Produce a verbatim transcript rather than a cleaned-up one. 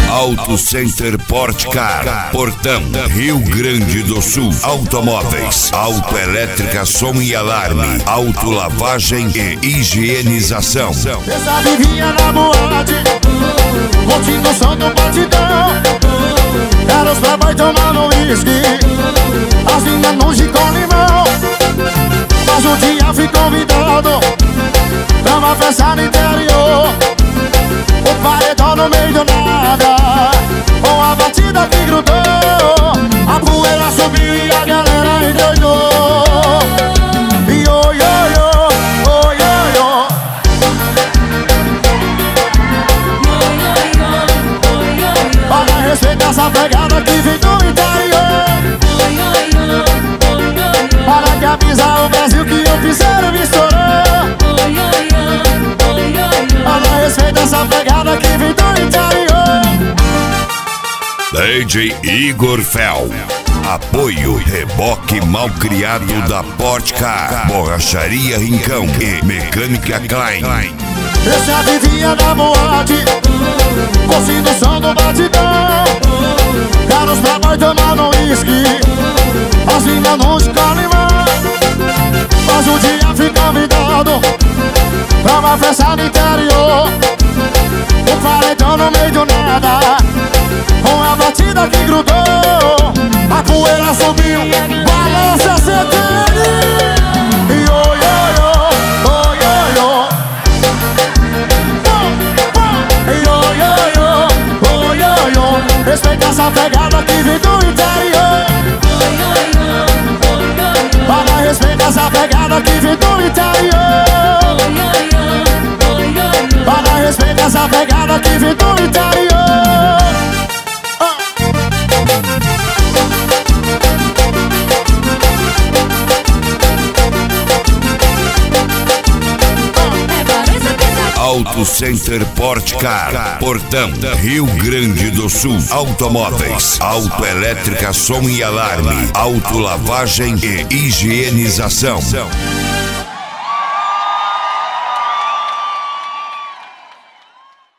Auto Center Portcar, Portão, Rio Grande do Sul. Automóveis, autoelétrica, som e alarme, autolavagem e higienização. Essa vivia na boate, curtindo o som do batidão. Era os playboy tomando uísque, as minas no gin com limão. Mas um dia fui convidado pra uma festa no interior. O paredão no meio do nada, com a batida que grudou. A poeira subiu e a galera endoidou. E oi, oi, oi, oi, oi, oi. Para respeitar essa pegada que vem do interior. Para que avisar o Brasil que eu fizeram me estourou. Para respeitar essa pegada que vem do interior. D J Igor Fel. Apoio Reboque Malcriado da Portcar, Borracharia Rincão e Mecânica Klein. Essa vivia na boate, curtindo o som do batidão. Caros playboy tomando uísque, as minas no gin com limão. Mas um dia fui convidado pra uma festa no interior. O paredão no meio do nada, com a batida que grudou. A poeira subiu, balança C T L. E oi, oi, oi, oi, oi, oi. E oi, oi, oi, oi, oi, oi. Respeita essa pegada que vem do interior. Para respeitar essa pegada que vem do interior. Para respeitar essa pegada que vem do interior. Auto Center Portcar, Portão, Rio Grande do Sul. Automóveis, autoelétrica, som e alarme, autolavagem e higienização.